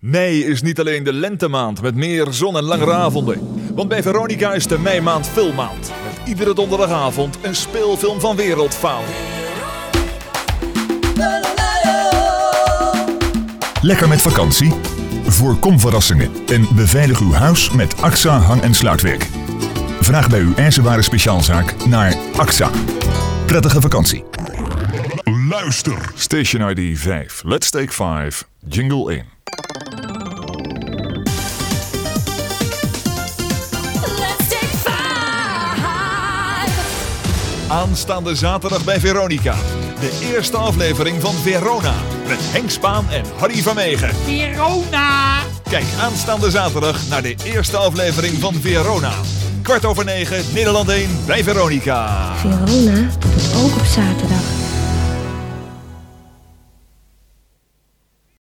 Mei is niet alleen de lentemaand met meer zon en langere avonden. Want bij Veronica is de meimaand filmmaand. Met iedere donderdagavond een speelfilm van wereldfauna. Lekker met vakantie? Voorkom verrassingen en beveilig uw huis met AXA hang- en sluitwerk. Vraag bij uw ijzerware speciaalzaak naar AXA. Prettige vakantie. Luister. Station ID 5. Let's take 5. Jingle 1. Aanstaande zaterdag bij Veronica. De eerste aflevering van Verona. Met Henk Spaan en Harry Vermegen. Verona! Kijk aanstaande zaterdag naar de eerste aflevering van Verona. 9:15, Nederland 1 bij Veronica. Verona doet het ook op zaterdag.